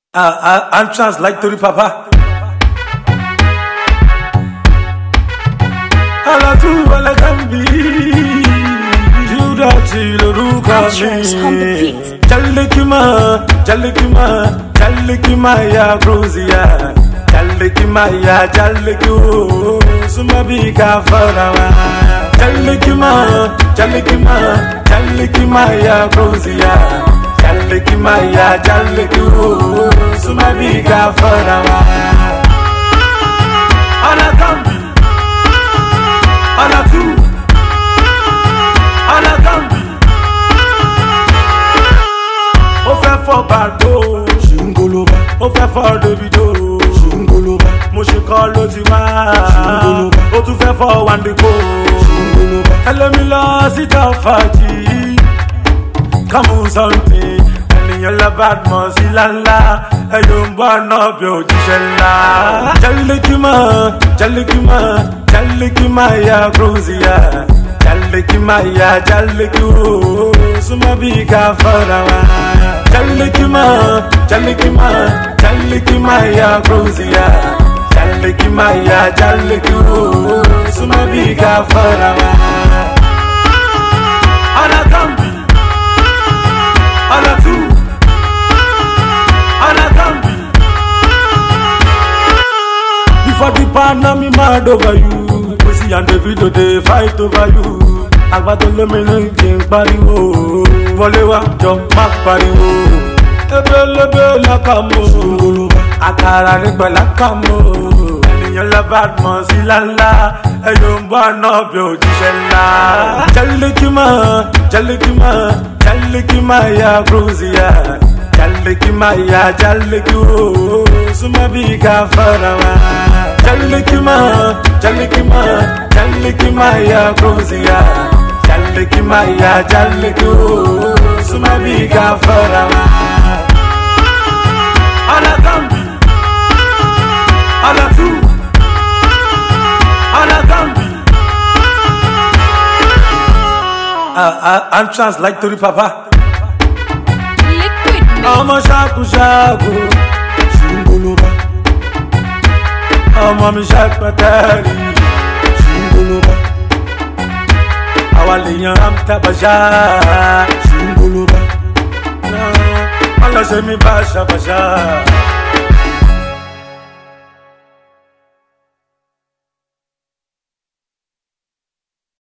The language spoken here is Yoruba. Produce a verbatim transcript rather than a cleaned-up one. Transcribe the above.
I, I, chance like to the papa. Alla tu alla cambi, Juda chilo ruka mi. Chalikima, chalikima, chalikima ya cruzia. Chalikima ya chaliku, sumabiga farawa. Chalikima, chalikima, chalikima ya cruzia. Chalikima ya chaliku, sumabiga farawa. Alla cambi. Alla tu, alla cambi. Ó fẹ́ fọ́ Bàdó, Ṣùngolóba. Ó fẹ́ fọ́ Davido, Ṣùngolóba. Mo ṣe kọ́ ló ti wá, Ṣùngolóba. Ó tún fẹ́ fọ́ Wandiko, Ṣùngolóba. Ẹlẹ́mi lọ síta fàájì, come on something. Ènìyàn la Badmus sí lálá, ẹ̀yọ̀ ń bọ̀ náà bí òjíṣẹ́ ńlá. Chalikima, chalikima. Chalikima ya cruzia, chalikima ya chaliku, sumabiga farawa. Chalikima, chalikima, chalikima ya cruzia, chalikima ya chaliku, sumabiga farawa. Alla cambi, alla tu, alla cambi. Before the partner me mad over you. Pussy and Davido they fight over you. Agbato lomini jin pariwo. Wọlé wá jọ má pariwo. Ebelebe lakamo. Ṣùngolóba. Àkàrà nígbà lakamo. Ènìyàn la Badmus sí lálá. Ẹ̀yọ̀ ń bọ̀ náà bí òjíṣẹ́ ńlá. Chalikima, chalikima, chalikima ya cruzia. Chalikima ya chaliku, sumabiga farawa. Chalikima, chalikima, chalikima ya cruzia. Chalikima ya chaliku, sumabiga farawa. Alla cambi, alla tu, alla cambi. I, I, chance like to the papa. I'm a shaku shaku, Ṣùngolóba. I'm a shaku patari, Ṣùngolóba. Awaliyan amtabasha, Ṣùngolóba. Allah se mi basha basha.